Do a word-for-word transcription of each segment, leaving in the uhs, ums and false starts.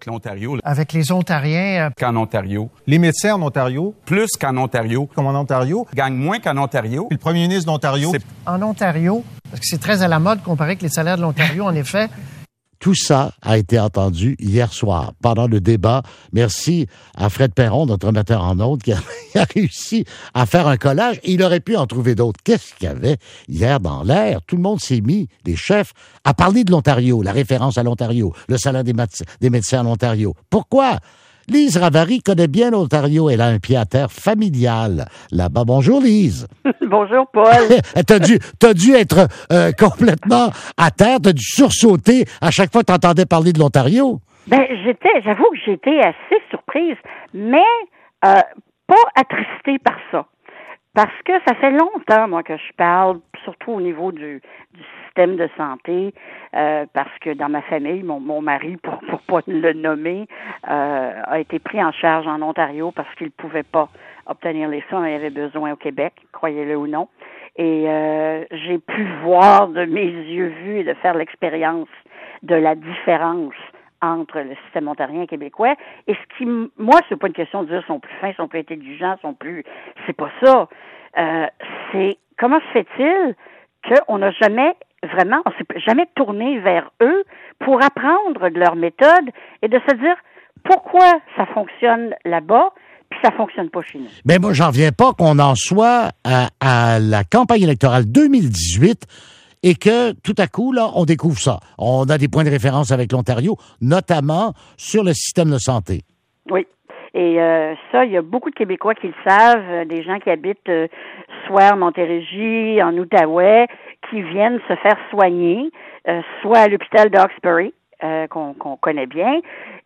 avec l'Ontario. Avec les Ontariens. Euh... Qu'en Ontario. Les médecins en Ontario. Plus qu'en Ontario. Comme en Ontario. Gagnent moins qu'en Ontario. Puis le premier ministre d'Ontario. C'est... En Ontario, parce que c'est très à la mode comparé avec les salaires de l'Ontario, en effet. Tout ça a été entendu hier soir, pendant le débat. Merci à Fred Perron, notre metteur en ondes, qui a, qui a réussi à faire un collage. Et il aurait pu en trouver d'autres. Qu'est-ce qu'il y avait hier dans l'air? Tout le monde s'est mis, les chefs, à parler de l'Ontario, la référence à l'Ontario, le salaire des, mat- des médecins en Ontario. Pourquoi? Lise Ravary connaît bien l'Ontario. Elle a un pied à terre familial là-bas. Bonjour, Lise. Bonjour, Paul. t'as dû, t'as dû être euh, complètement à terre, t'as dû sursauter à chaque fois que t'entendais parler de l'Ontario. Ben, j'étais, j'avoue que j'étais assez surprise, mais euh, pas attristée par ça. Parce que ça fait longtemps, moi, que je parle, surtout au niveau du, du système de santé, euh, parce que dans ma famille, mon, mon mari, pour pour pas le nommer, euh, a été pris en charge en Ontario parce qu'il pouvait pas obtenir les soins dont il avait besoin au Québec, croyez-le ou non. Et euh, j'ai pu voir de mes yeux vus et de faire l'expérience de la différence entre le système ontarien et québécois. Et ce qui, moi, c'est pas une question de dire sont plus fins, sont plus intelligents, sont plus... C'est pas ça. Euh, c'est comment se fait-il qu'on n'a jamais vraiment, on s'est jamais tourné vers eux pour apprendre de leur méthode et de se dire pourquoi ça fonctionne là-bas puis ça fonctionne pas chez nous. Mais moi, j'en viens pas qu'on en soit à, à la campagne électorale deux mille dix-huit et que, tout à coup, là, on découvre ça. On a des points de référence avec l'Ontario, notamment sur le système de santé. Oui. Et euh, ça, il y a beaucoup de Québécois qui le savent, euh, des gens qui habitent euh, soit en Montérégie, en Outaouais, qui viennent se faire soigner, euh, soit à l'hôpital de Hawkesbury, euh, qu'on, qu'on connaît bien,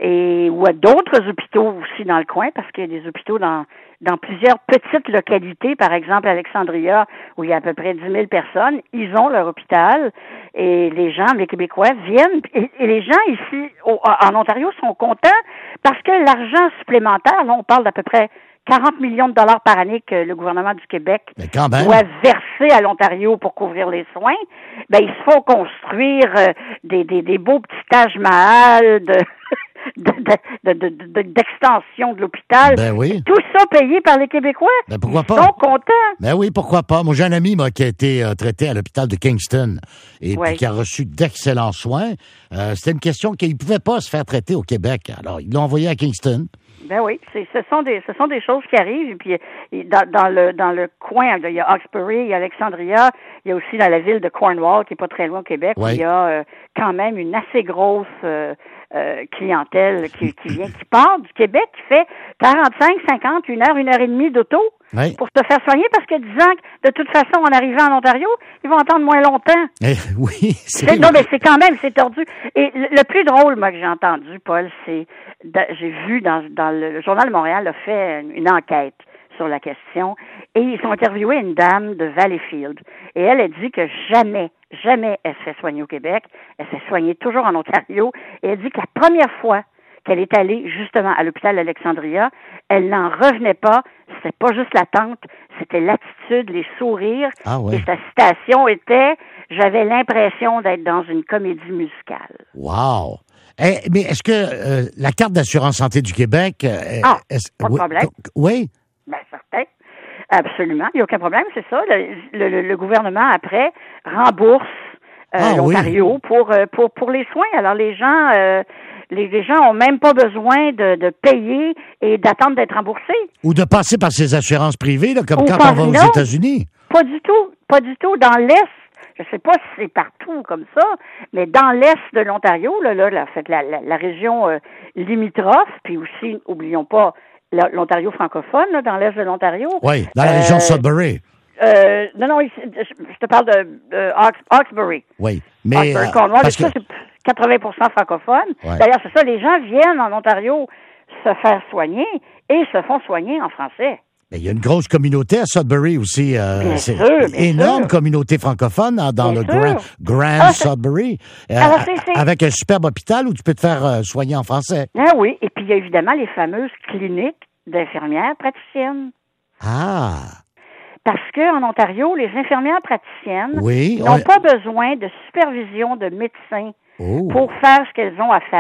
et ou à d'autres hôpitaux aussi dans le coin, parce qu'il y a des hôpitaux dans dans plusieurs petites localités, par exemple Alexandria, où il y a à peu près dix mille personnes, ils ont leur hôpital, et les gens, les Québécois, viennent, et, et les gens ici, au, en Ontario, sont contents, parce que l'argent supplémentaire, là, on parle d'à peu près quarante millions de dollars par année que le gouvernement du Québec doit verser à l'Ontario pour couvrir les soins, ben il se faut construire euh, des, des, des beaux petits Taj Mahal de... De, de, de, de, d'extension de l'hôpital. Ben oui. Tout ça payé par les Québécois. Ben pourquoi Ils pas? sont contents. Ben oui, pourquoi pas? Moi, j'ai un ami, moi, qui a été euh, traité à l'hôpital de Kingston et ouais. puis qui a reçu d'excellents soins. Euh, c'était une question qu'il ne pouvait pas se faire traiter au Québec. Alors, ils l'ont envoyé à Kingston. Ben oui, c'est, ce sont des, ce sont des choses qui arrivent. Et puis, dans, dans le, dans le coin, il y a Hawkesbury, il y a Alexandria, il y a aussi dans la ville de Cornwall, qui est pas très loin au Québec, ouais. où il y a euh, quand même une assez grosse euh, euh, clientèle qui, qui vient, qui part du Québec, qui fait quarante-cinq, cinquante, une heure, une heure et demie d'auto ouais. pour se faire soigner, parce que disant que de toute façon, en arrivant en Ontario, ils vont attendre moins longtemps. Eh, oui, c'est, c'est Non, mais c'est quand même, c'est tordu. Et le, le plus drôle, moi, que j'ai entendu, Paul, c'est, de, j'ai vu dans, dans le, le Journal de Montréal a fait une, une enquête sur la question, et ils ont interviewé une dame de Valleyfield, et elle a dit que jamais, jamais elle se fait soigner au Québec, elle s'est soignée toujours en Ontario, et elle dit que la première fois qu'elle est allée justement à l'hôpital d'Alexandria, elle n'en revenait pas, c'était pas juste l'attente, c'était l'attitude, les sourires, ah ouais. et sa citation était « J'avais l'impression d'être dans une comédie musicale ». Wow! Eh, mais est-ce que euh, la carte d'assurance santé du Québec... Euh, ah, est-ce, pas de oui, problème. Oui? Bien, certain. Absolument. Il n'y a aucun problème, c'est ça. Le, le, le gouvernement, après, rembourse euh, ah, l'Ontario oui. pour, pour, pour les soins. Alors, les gens... Euh, Les, les gens ont même pas besoin de, de payer et d'attendre d'être remboursés. Ou de passer par ces assurances privées, là, comme Ou quand on va aux non, États-Unis. Pas du tout. Pas du tout. Dans l'Est, je sais pas si c'est partout comme ça, mais dans l'Est de l'Ontario, là, là, la, fait, la, la, la région euh, limitrophe, puis aussi, oublions pas, la, l'Ontario francophone, là, dans l'Est de l'Ontario. Oui, dans la euh, région de Sudbury. Euh, non, non, je te parle de, de Hawkesbury. Oui, mais... Hawkesbury, Cornwall, parce que... ça, c'est quatre-vingts pour cent francophones. Ouais. D'ailleurs, c'est ça, les gens viennent en Ontario se faire soigner et se font soigner en français. Mais il y a une grosse communauté à Sudbury aussi. Euh, bien c'est sûr, bien énorme sûr. communauté francophone hein, dans bien le Grand, Grand ah, Sudbury. Euh, alors, c'est, c'est... Avec un superbe hôpital où tu peux te faire euh, soigner en français. Ah oui, et puis il y a évidemment les fameuses cliniques d'infirmières praticiennes. Ah! Parce qu'en Ontario, les infirmières praticiennes oui, n'ont on... pas besoin de supervision de médecins oh. pour faire ce qu'elles ont à faire.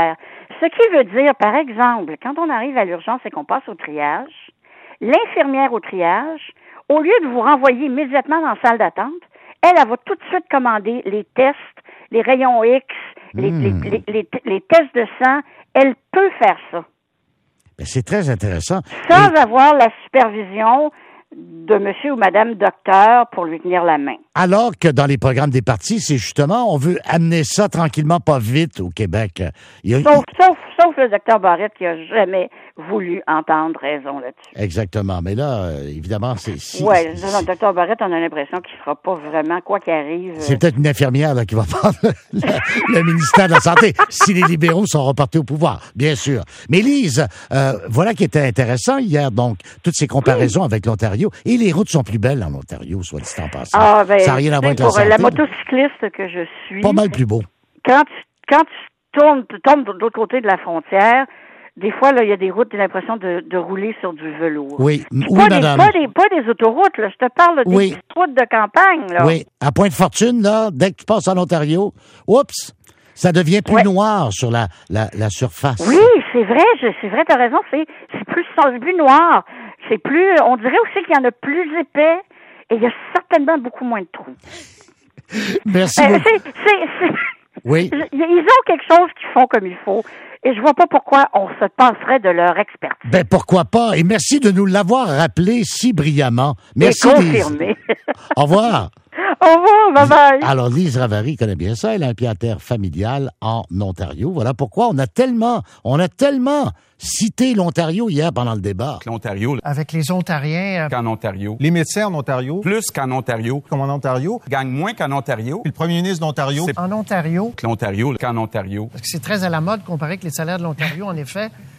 Ce qui veut dire, par exemple, quand on arrive à l'urgence et qu'on passe au triage, l'infirmière au triage, au lieu de vous renvoyer immédiatement dans la salle d'attente, elle, elle va tout de suite commander les tests, les rayons X, les, mmh. les, les, les, les tests de sang. Elle peut faire ça. Ben, c'est très intéressant. Sans Et... avoir la supervision de monsieur ou madame docteur pour lui tenir la main. Alors que dans les programmes des partis, c'est justement, on veut amener ça tranquillement, pas vite au Québec. Il y a... sauf, sauf, sauf le docteur Barrette qui a jamais voulu entendre raison là-dessus. Exactement. Mais là, euh, évidemment, c'est... Si, oui, si, le docteur Barrette, on a l'impression qu'il ne fera pas vraiment quoi qu'il arrive. C'est euh... peut-être une infirmière là, qui va prendre le, le ministère de la Santé, si les libéraux sont repartis au pouvoir, bien sûr. Mais Lise, euh, voilà qui était intéressant hier, donc, toutes ces comparaisons oui. avec l'Ontario. Et les routes sont plus belles en Ontario, soit dit en passant. Ah, ben, ça n'a rien à voir avec la pour santé. La motocycliste que je suis... Pas mal plus beau. Quand tu, quand tu tournes, tu tombes de l'autre côté de la frontière, des fois, là, il y a des routes, j'ai l'impression de, de rouler sur du velours. Oui, oui, pas madame. Des, pas, des, pas des autoroutes, là. Je te parle des oui. petites routes de campagne, là. Oui, à Pointe-Fortune, là, dès que tu passes en Ontario, oups, ça devient plus ouais. noir sur la, la, la surface. Oui, c'est vrai, je, c'est vrai, t'as raison, c'est, c'est plus, c'est plus noir. C'est plus, on dirait aussi qu'il y en a plus épais et il y a certainement beaucoup moins de trous. Merci euh, beaucoup. C'est, c'est, c'est... Oui. Ils ont quelque chose qu'ils font comme il faut. Et je vois pas pourquoi on se passerait de leur expertise. Ben, pourquoi pas? Et merci de nous l'avoir rappelé si brillamment. Merci, et confirmé. Lise. Au revoir. Au revoir, bye bye. Alors, Lise Ravary connaît bien ça. Elle a un pied à terre familial en Ontario. Voilà pourquoi on a tellement, on a tellement cité l'Ontario hier pendant le débat. L'Ontario. Avec les Ontariens. Euh... Qu'en Ontario. Les médecins en Ontario. Plus qu'en Ontario. Comme en Ontario. Gagnent moins qu'en Ontario. Puis le premier ministre d'Ontario. C'est... En Ontario. L'Ontario qu'en Ontario. Parce que c'est très à la mode comparer que les salaires de l'Ontario, en effet,